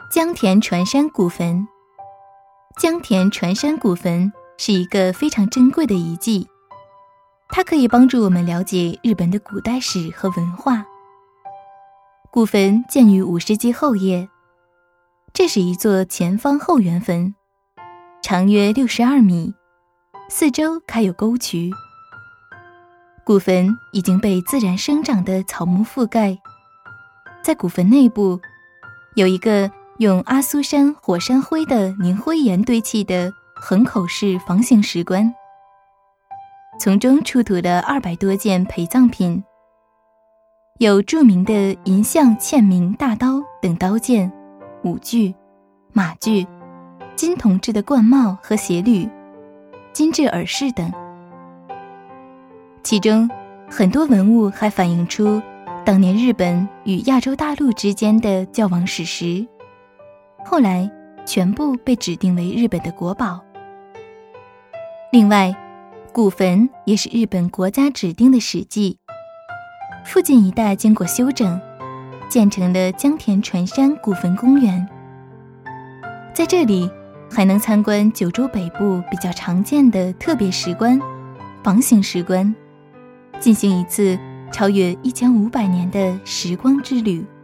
江田船山古坟。江田船山古坟是一个非常珍贵的遗迹，它可以帮助我们了解日本的古代史和文化。古坟建于5世纪后叶，这是一座前方后圆坟，长约62米，四周开有沟渠。古坟已经被自然生长的草木覆盖，在古坟内部有一个用阿苏山火山灰的凝灰岩堆砌的横口式房形石棺，从中出土了200多件陪葬品，有著名的银象嵌明大刀等刀剑、武具、马具、金铜制的冠帽和鞋履、金制耳饰等。其中很多文物还反映出当年日本与亚洲大陆之间的交往史实，后来全部被指定为日本的国宝。另外，古坟也是日本国家指定的史迹，附近一带经过修整，建成了江田船山古坟公园。在这里还能参观九州北部比较常见的特别石棺、房形石棺，进行一次超越1500年的时光之旅。